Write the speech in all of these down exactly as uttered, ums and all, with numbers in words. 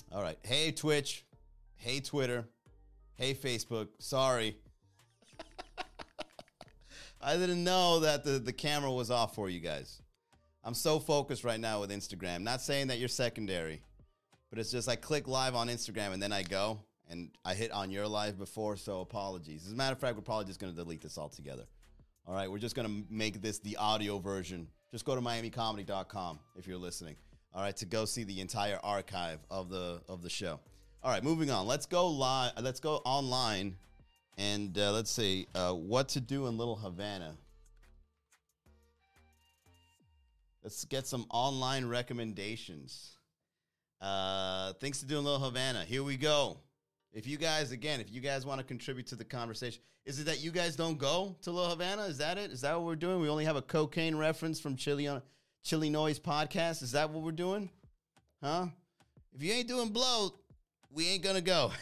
All right. Hey, Twitch. Hey, Twitter. Hey, Facebook. Sorry. I didn't know that the, the camera was off for you guys. I'm so focused right now with Instagram. Not saying that you're secondary, but it's just I click live on Instagram and then I go, and I hit on your live before, so apologies. As a matter of fact, we're probably just going to delete this altogether. All right, we're just going to make this the audio version. Just go to miami comedy dot com if you're listening. All right, to go see the entire archive of the of the show. All right, moving on. Let's go live. Let's go online, and uh, let's see uh, what to do in Little Havana. Let's get some online recommendations. Uh, things to do in Little Havana. Here we go. If you guys, again, if you guys want to contribute to the conversation, is it that you guys don't go to Little Havana? Is that it? Is that what we're doing? We only have a cocaine reference from Chili, Chili Noise podcast. Is that what we're doing? Huh? If you ain't doing blow, we ain't gonna go.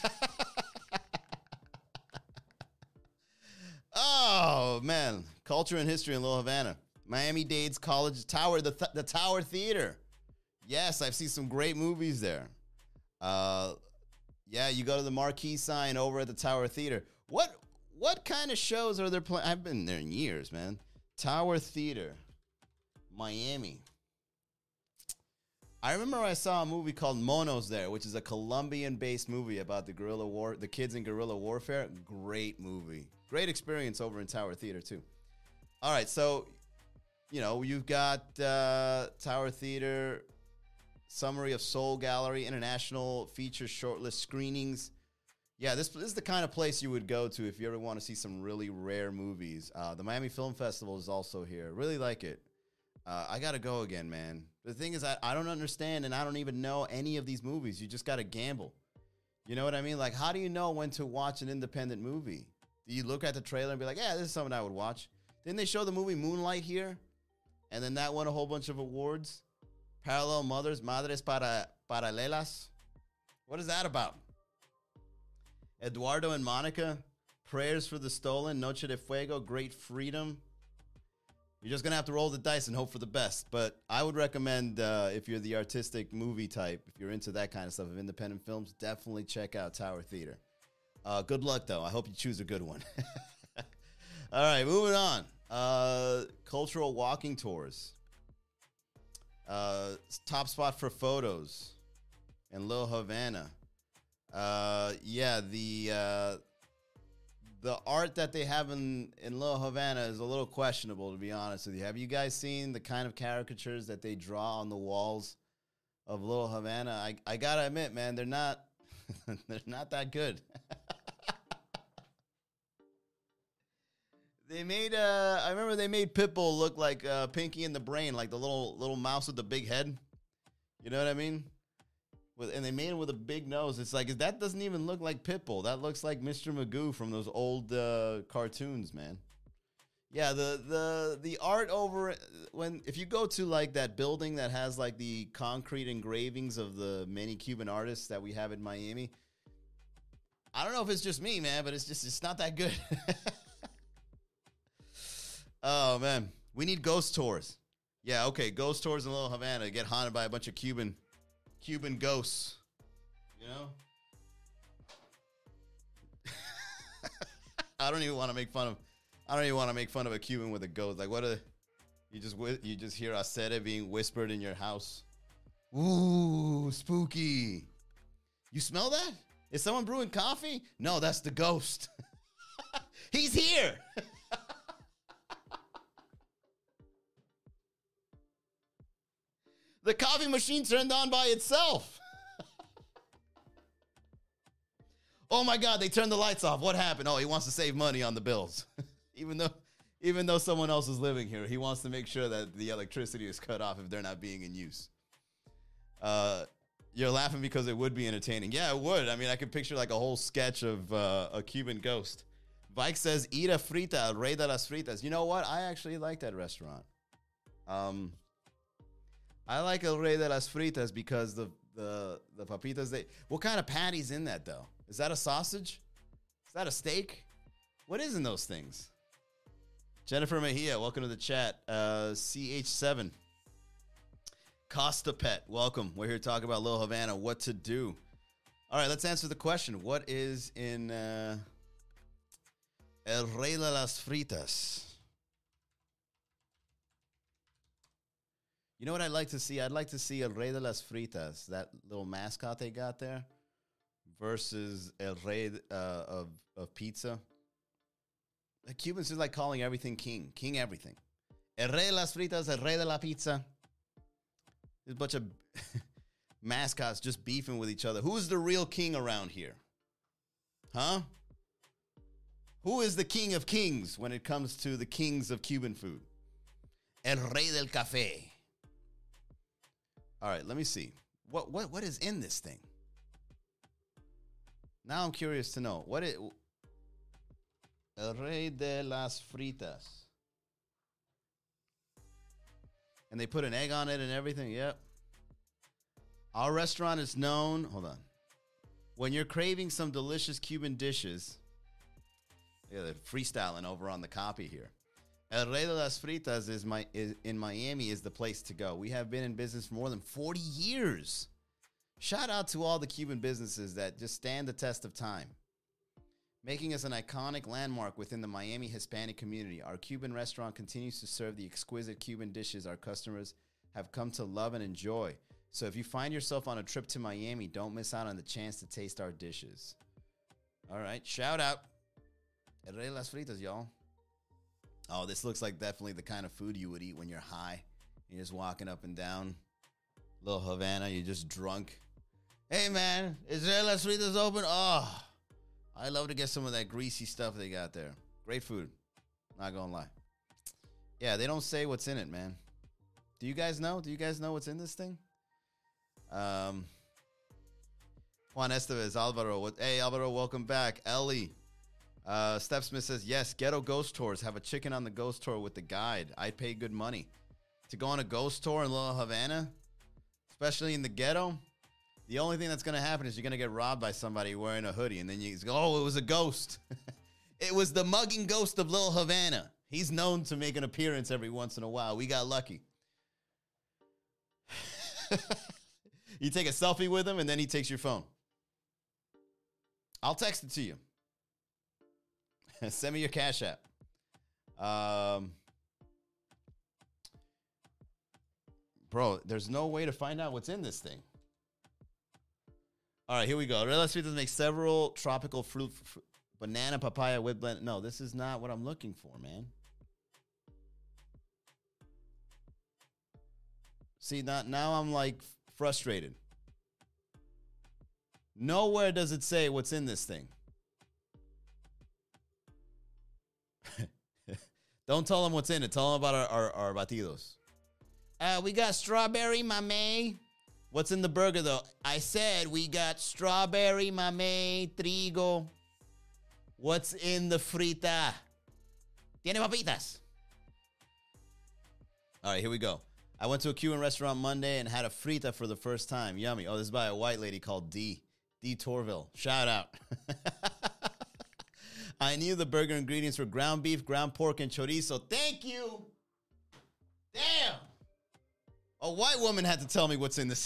Oh, man. Culture and history in Little Havana. Miami-Dade's College Tower, the, th- the Tower Theater. Yes, I've seen some great movies there. Uh... Yeah, you go to the marquee sign over at the Tower Theater. What what kind of shows are there playing? I've been there in years, man. Tower Theater, Miami. I remember I saw a movie called Monos there, which is a Colombian-based movie about the guerrilla war, the kids in guerrilla warfare. Great movie. Great experience over in Tower Theater, too. All right, so, you know, you've got uh, Tower Theater... Summary of Soul Gallery, international feature shortlist screenings. Yeah, this, this is the kind of place you would go to if you ever want to see some really rare movies. Uh, the Miami Film Festival is also here. Really like it. Uh, I got to go again, man. The thing is, I, I don't understand, and I don't even know any of these movies. You just got to gamble. You know what I mean? Like, how do you know when to watch an independent movie? Do you look at the trailer and be like, yeah, this is something I would watch? Didn't they show the movie Moonlight here? And then that won a whole bunch of awards? Parallel Mothers, Madres para, Paralelas. What is that about? Eduardo and Monica, Prayers for the Stolen, Noche de Fuego, Great Freedom. You're just going to have to roll the dice and hope for the best. But I would recommend, uh, if you're the artistic movie type, if you're into that kind of stuff of independent films, definitely check out Tower Theater. Uh, good luck, though. I hope you choose a good one. All right, moving on. Uh, cultural walking tours. Uh, top spot for photos in Little Havana. Uh, yeah, the uh, the art that they have in, in Little Havana is a little questionable, to be honest with you. Have you guys seen the kind of caricatures that they draw on the walls of Little Havana? I, I gotta admit, man, they're not they're not that good. They made, uh, I remember they made Pitbull look like uh, Pinky in the Brain, like the little little mouse with the big head. You know what I mean? With, and they made him with a big nose. It's like, that doesn't even look like Pitbull. That looks like Mister Magoo from those old uh, cartoons, man. Yeah, the the the art over, when, if you go to like that building that has like the concrete engravings of the many Cuban artists that we have in Miami, I don't know if it's just me, man, but it's just, it's not that good. Oh, man. We need ghost tours. Yeah, okay. Ghost tours in Little Havana. Get haunted by a bunch of Cuban Cuban ghosts. You know? I don't even want to make fun of I don't even want to make fun of a Cuban with a ghost. Like, what a you just you just hear acere being whispered in your house. Ooh, spooky. You smell that? Is someone brewing coffee? No, that's the ghost. He's here. The coffee machine turned on by itself. Oh my God, they turned the lights off. What happened? Oh, he wants to save money on the bills. even though even though someone else is living here, he wants to make sure that the electricity is cut off if they're not being in use. Uh, you're laughing because it would be entertaining. Yeah, it would. I mean, I could picture like a whole sketch of uh, a Cuban ghost. Vike says, Ira Frita, El Rey de las Fritas. You know what? I actually like that restaurant. Um... I like El Rey de las Fritas because the, the the papitas, they... What kind of patty's in that, though? Is that a sausage? Is that a steak? What is in those things? Jennifer Mejia, welcome to the chat. Uh, C H seven. Costa Pet, welcome. We're here to talk about Little Havana, what to do. All right, let's answer the question. What is in uh, El Rey de las Fritas? You know what I'd like to see? I'd like to see El Rey de las Fritas, that little mascot they got there, versus El Rey uh, of, of Pizza. The Cubans is like calling everything king. King everything. El Rey de las Fritas, El Rey de la Pizza. There's a bunch of mascots just beefing with each other. Who's the real king around here? Huh? Who is the king of kings when it comes to the kings of Cuban food? El Rey del Café. All right, let me see. What what what is in this thing? Now I'm curious to know. What it El Rey de las Fritas. And they put an egg on it and everything. Yep. Our restaurant is known, hold on. When you're craving some delicious Cuban dishes, yeah, they're freestyling over on the copy here. El Rey de las Fritas is my is, in Miami is the place to go. We have been in business for more than forty years. Shout out to all the Cuban businesses that just stand the test of time, making us an iconic landmark within the Miami Hispanic community. Our Cuban restaurant continues to serve the exquisite Cuban dishes our customers have come to love and enjoy. So if you find yourself on a trip to Miami, don't miss out on the chance to taste our dishes. All right, shout out. El Rey de las Fritas, y'all. Oh, this looks like definitely the kind of food you would eat when you're high. You're just walking up and down Little Havana. You're just drunk. Hey, man, is there Las Fritas open? Oh, I love to get some of that greasy stuff they got there. Great food. Not gonna lie. Yeah, they don't say what's in it, man. Do you guys know? Do you guys know what's in this thing? Um, Juan Estevez, Alvaro. What, hey, Alvaro, welcome back. Ellie. Uh, Steph Smith says, yes, ghetto ghost tours. Have a chicken on the ghost tour with the guide. I'd pay good money. To go on a ghost tour in Little Havana, especially in the ghetto, the only thing that's going to happen is you're going to get robbed by somebody wearing a hoodie. And then you go, oh, it was a ghost. It was the mugging ghost of Little Havana. He's known to make an appearance every once in a while. We got lucky. You take a selfie with him, and then he takes your phone. I'll text it to you. Send me your Cash App. Um, bro, there's no way to find out what's in this thing. All right, here we go. Real Fritas make several tropical fruit, fruit, banana papaya with blend. No, this is not what I'm looking for, man. See, not, now I'm like frustrated. Nowhere does it say what's in this thing. Don't tell them what's in it. Tell them about our, our, our batidos. Uh, we got strawberry mamey. What's in the burger, though? I said we got strawberry mamey, trigo. What's in the frita? Tiene papitas. All right, here we go. I went to a Cuban restaurant Monday and had a frita for the first time. Yummy. Oh, this is by a white lady called D. D. Torville. Shout out. I knew the burger ingredients were ground beef, ground pork, and chorizo. Thank you. Damn. A white woman had to tell me what's in this.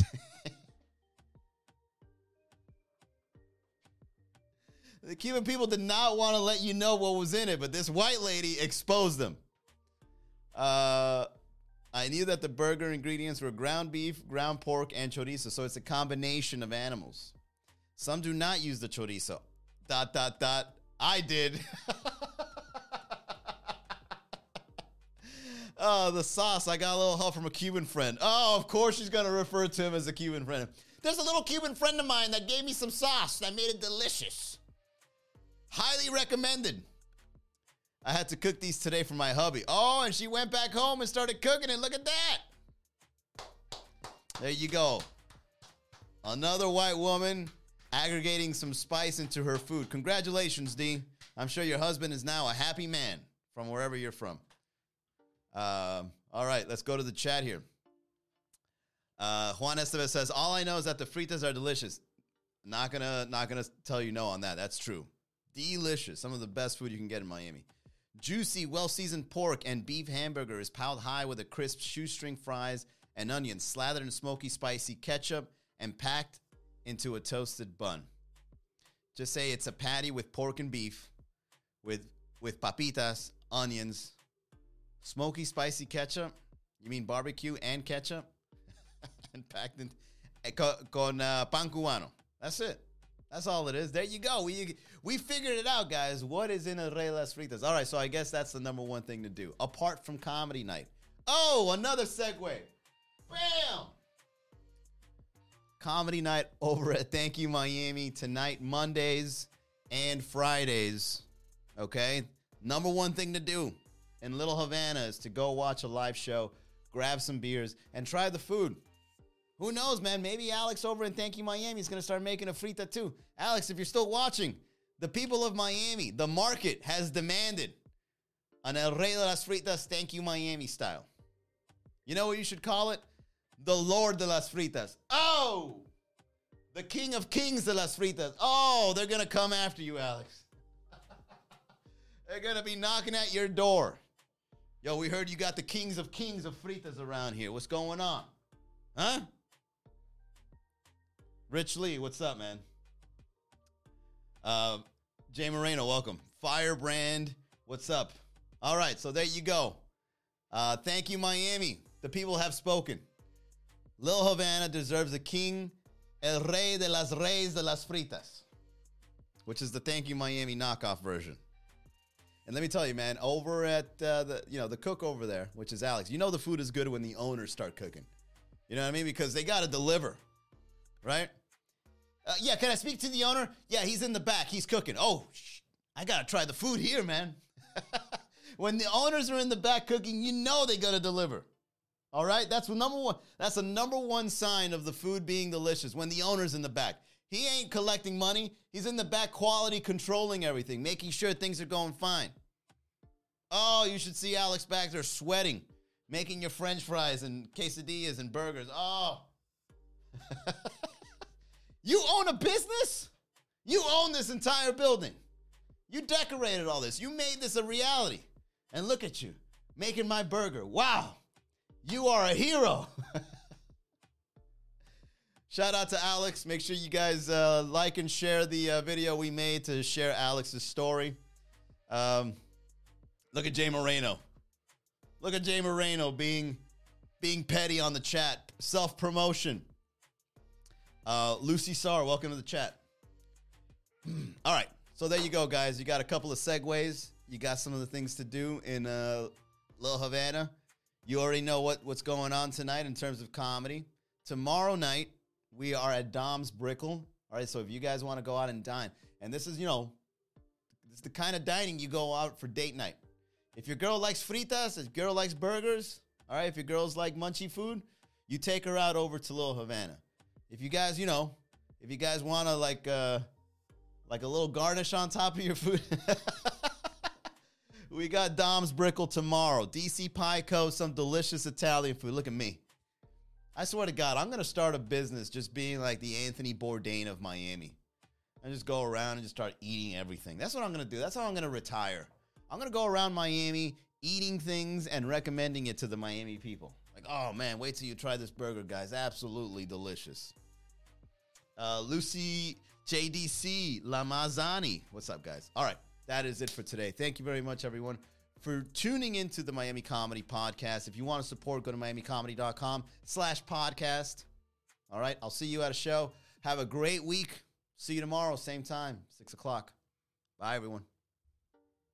The Cuban people did not want to let you know what was in it, but this white lady exposed them. Uh, I knew that the burger ingredients were ground beef, ground pork, and chorizo, so it's a combination of animals. Some do not use the chorizo. Dot, dot, dot. I did. Oh, the sauce. I got a little help from a Cuban friend. Oh, of course she's going to refer to him as a Cuban friend. There's a little Cuban friend of mine that gave me some sauce that made it delicious. Highly recommended. I had to cook these today for my hubby. Oh, and she went back home and started cooking it. Look at that. There you go. Another white woman aggregating some spice into her food. Congratulations, D. I'm sure your husband is now a happy man from wherever you're from. Uh, all right, let's go to the chat here. Uh, Juan Estevez says, all I know is that the fritas are delicious. Not gonna, not gonna tell you no on that. That's true. Delicious. Some of the best food you can get in Miami. Juicy, well-seasoned pork and beef hamburger is piled high with a crisp shoestring fries and onions slathered in smoky, spicy ketchup and packed into a toasted bun. Just say it's a patty with pork and beef, with with papitas, onions, smoky, spicy ketchup. You mean barbecue and ketchup? And packed in con, con uh, pan cubano. That's it. That's all it is. There you go. We we figured it out, guys. What is in El Rey de las Fritas? All right, so I guess that's the number one thing to do, apart from comedy night. Oh, another segue. Bam! Comedy night over at Thank You Miami tonight, Mondays and Fridays. Okay? Number one thing to do in Little Havana is to go watch a live show, grab some beers, and try the food. Who knows, man? Maybe Alex over in Thank You Miami is going to start making a frita too. Alex, if you're still watching, the people of Miami, the market has demanded an El Rey de las Fritas Thank You Miami style. You know what you should call it? The Lord de las Fritas. Oh! The King of Kings de las Fritas. Oh, they're going to come after you, Alex. They're going to be knocking at your door. Yo, we heard you got the Kings of Kings of Fritas around here. What's going on? Huh? Rich Lee, what's up, man? Uh, Jay Moreno, welcome. Firebrand, what's up? All right, so there you go. Uh, thank you, Miami. The people have spoken. Lil Havana deserves a king, El Rey de las Reyes de las Fritas, which is the Thank You Miami knockoff version. And let me tell you, man, over at uh, the you know the cook over there, which is Alex, you know the food is good when the owners start cooking. You know what I mean? Because they got to deliver, right? Uh, yeah, can I speak to the owner? Yeah, he's in the back. He's cooking. Oh, sh- I got to try the food here, man. When the owners are in the back cooking, you know they got to deliver. All right? That's number one. That's the number one sign of the food being delicious, when the owner's in the back. He ain't collecting money. He's in the back quality controlling everything, making sure things are going fine. Oh, you should see Alex back there sweating, making your French fries and quesadillas and burgers. Oh. You own a business? You own this entire building. You decorated all this. You made this a reality. And look at you, making my burger. Wow. You are a hero. Shout out to Alex. Make sure you guys uh, like and share the uh, video we made to share Alex's story. Um, look at Jay Moreno. Look at Jay Moreno being, being petty on the chat. Self-promotion. Uh, Lucy Sarr, welcome to the chat. All right, so there you go, guys. You got a couple of segues. You got some of the things to do in uh, Little Havana. You already know what, what's going on tonight in terms of comedy. Tomorrow night, we are at Dom's Brickle. All right, so if you guys want to go out and dine, and this is, you know, this is the kind of dining you go out for date night. If your girl likes fritas, if your girl likes burgers, all right, if your girls like munchy food, you take her out over to Little Havana. If you guys, you know, if you guys want to like, uh, like a little garnish on top of your food, we got Dom's Brickle tomorrow. D C Pie Co., some delicious Italian food. Look at me. I swear to God, I'm going to start a business just being like the Anthony Bourdain of Miami. I just go around and just start eating everything. That's what I'm going to do. That's how I'm going to retire. I'm going to go around Miami eating things and recommending it to the Miami people. Like, oh, man, wait till you try this burger, guys. Absolutely delicious. Uh, Lucy J D C Lamazani. What's up, guys? All right, that is it for today. Thank you very much, everyone, for tuning into the Miami Comedy Podcast. If you want to support, go to miamicomedy.com slash podcast. All right, I'll see you at a show. Have a great week. See you tomorrow, same time, six o'clock. Bye, everyone.